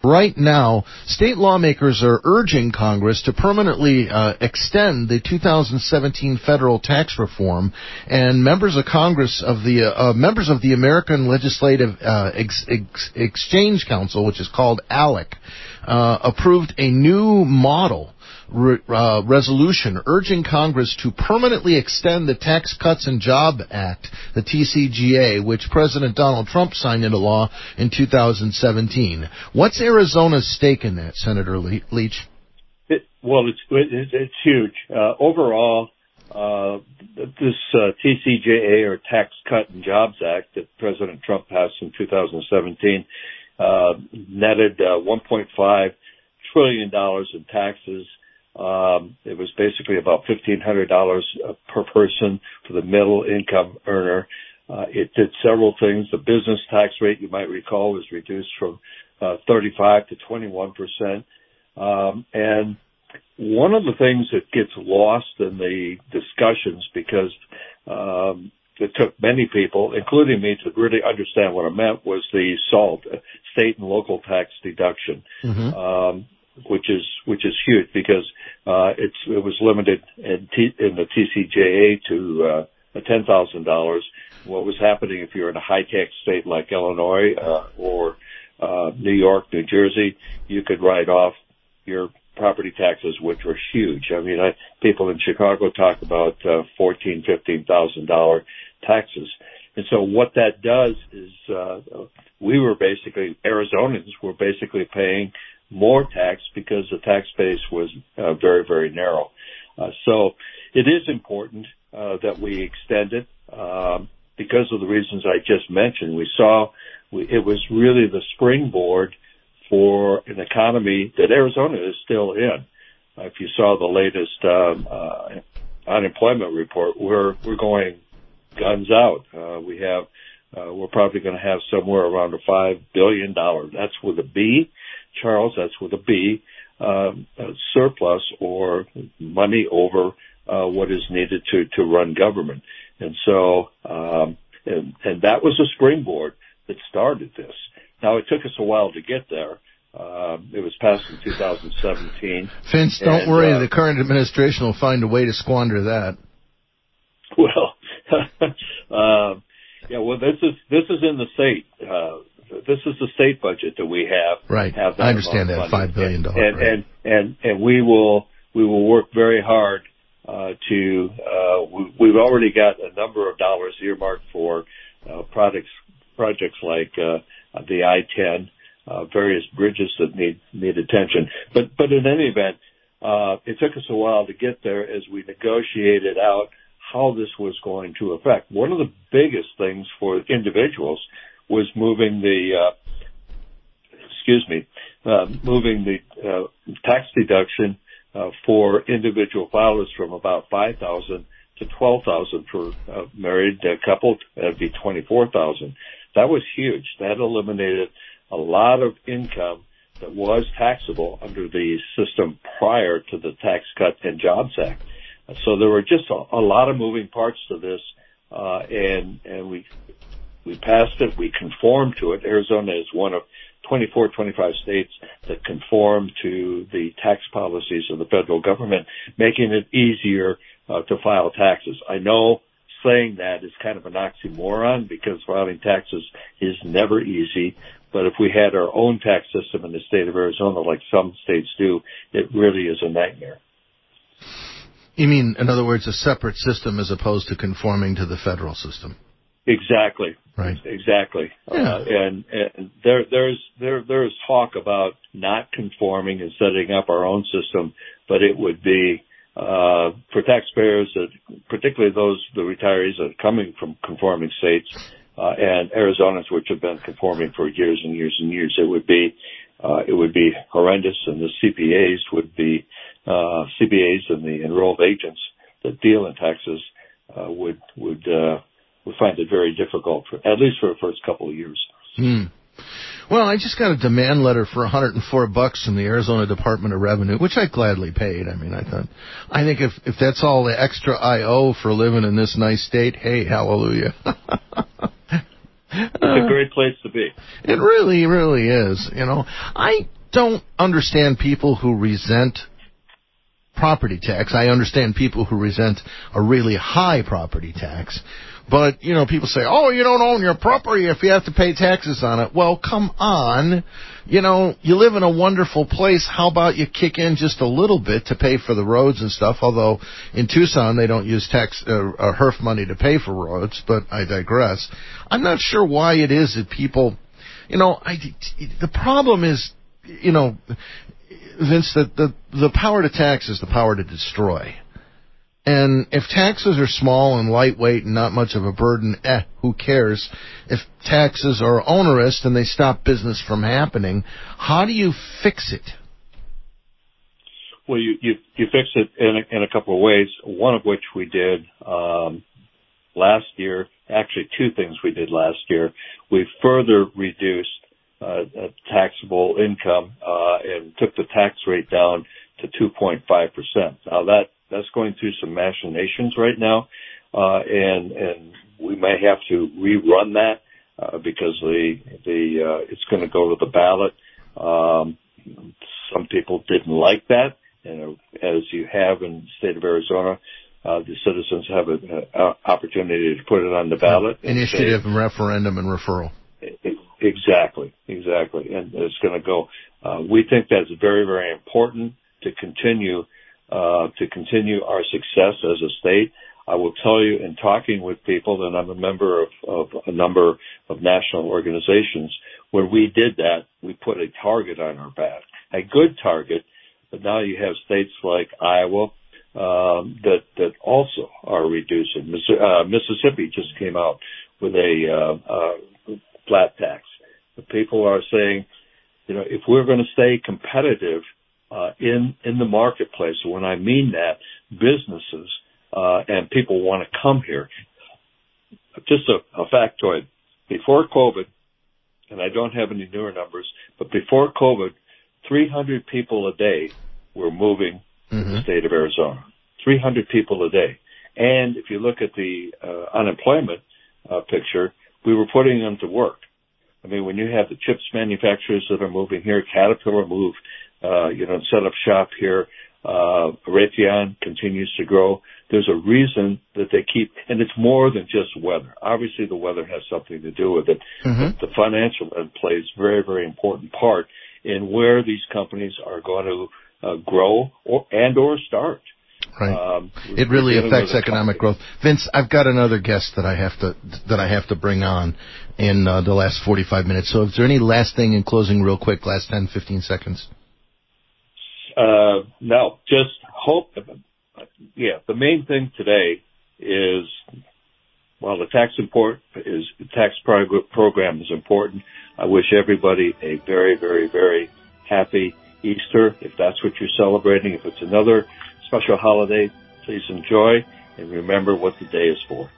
right now, state lawmakers are urging Congress to permanently extend the 2017 federal tax reform, and members of the American Legislative Exchange Council, which is called ALEC, approved a new model resolution urging Congress to permanently extend the Tax Cuts and Jobs Act, the TCJA, which President Donald Trump signed into law in 2017. What's Arizona's stake in that, Senator Leach? It's huge. Overall, this TCJA, or Tax Cut and Jobs Act, that President Trump passed in 2017, netted $1.5 trillion in taxes. It was basically about $1,500 per person for the middle income earner. It did several things. The business tax rate, you might recall, was reduced from 35 to 21%. And one of the things that gets lost in the discussions, because it took many people, including me, to really understand what it meant, was the SALT, state and local tax deduction. Mm-hmm. Which is huge, because it was limited in the TCJA to $10,000. What was happening if you're in a high tax state like Illinois or New York, New Jersey, you could write off your property taxes, which were huge. I mean, people in Chicago talk about $14,000-$15,000 taxes. And so what that does is Arizonans were basically paying more tax because the tax base was very, very narrow. So it is important that we extend it because of the reasons I just mentioned. It was really the springboard for an economy that Arizona is still in. If you saw the latest unemployment report, we're going guns out. We're probably going to have somewhere around a $5 billion. That's with a B, Charles. That's with a B, surplus, or money over what is needed to run government. And so, and that was a springboard that started this. Now, it took us a while to get there. It was passed in 2017. Vince, don't worry. The current administration will find a way to squander that. Well, this is in the state. This is the state budget that we have. Right. I understand that $5 billion. And we will work very hard we've already got a number of dollars earmarked for projects like the I-10, various bridges that need attention. But in any event, it took us a while to get there as we negotiated out how this was going to affect. One of the biggest things for individuals was moving the tax deduction for individual filers from about $5,000 to $12,000 for a married couple. That'd be $24,000. That was huge. That eliminated a lot of income that was taxable under the system prior to the Tax Cut and Jobs Act. So there were just a lot of moving parts to this, and we passed it. We conformed to it. Arizona is one of 25 states that conform to the tax policies of the federal government, making it easier to file taxes. I know saying that is kind of an oxymoron, because filing taxes is never easy. But if we had our own tax system in the state of Arizona, like some states do, it really is a nightmare. You mean, in other words, a separate system as opposed to conforming to the federal system? Exactly. Right. Exactly. Yeah. And there's talk about not conforming and setting up our own system, but it would be for taxpayers, particularly the retirees that are coming from conforming states, and Arizonans, which have been conforming for years and years and years. It would be horrendous, and the CPAs and the enrolled agents that deal in taxes would find it very difficult, at least for the first couple of years. Well, I just got a demand letter for $104 from the Arizona Department of Revenue, which I gladly paid. I mean, I think if that's all the extra I owe for living in this nice state, hey, hallelujah. It's a great place to be. It really, really is. You know, don't understand people who resent property tax. I understand people who resent a really high property tax. But, people say, oh, you don't own your property if you have to pay taxes on it. Well, come on. You live in a wonderful place. How about you kick in just a little bit to pay for the roads and stuff? Although in Tucson they don't use tax HERF money to pay for roads, but I digress. I'm not sure why it is that people, the problem is, Vince, that the power to tax is the power to destroy. And if taxes are small and lightweight and not much of a burden, who cares? If taxes are onerous and they stop business from happening, how do you fix it? Well, you fix it in a couple of ways, one of which we did last year. Actually, two things we did last year. We further reduced taxable income and took the tax rate down to 2.5%. Now that's going through some machinations right now, and we may have to rerun that because it's going to go to the ballot. Some people didn't like that, as you have in the state of Arizona. The citizens have an opportunity to put it on the ballot. Initiative and referendum and referral. Exactly. And it's going to go. We think that's very, very important to continue our success as a state. I will tell you, in talking with people, and I'm a member of a number of national organizations, when we did that, we put a target on our back, a good target, but now you have states like Iowa that also are reducing. Mississippi just came out with a flat tax. The people are saying, if we're going to stay competitive in the marketplace, when I mean that, businesses and people want to come here. Just a factoid. Before COVID, and I don't have any newer numbers, but before COVID, 300 people a day were moving to the state of Arizona. 300 people a day. And if you look at the unemployment picture, we were putting them to work. I mean, when you have the chips manufacturers that are moving here, Caterpillar moved, set up shop here, Raytheon continues to grow. There's a reason that they keep, and it's more than just weather. Obviously, the weather has something to do with it. But the financial plays a very, very important part in where these companies are going to grow or start. Right. It really affects economic growth. Vince, I've got another guest that I have to bring on in the last 45 minutes. So is there any last thing in closing real quick, last 10, 15 seconds? No, just hope. Yeah, the main thing today is, while the tax program is important, I wish everybody a very, very, very happy Easter, if that's what you're celebrating. If it's another special holiday, please enjoy and remember what the day is for.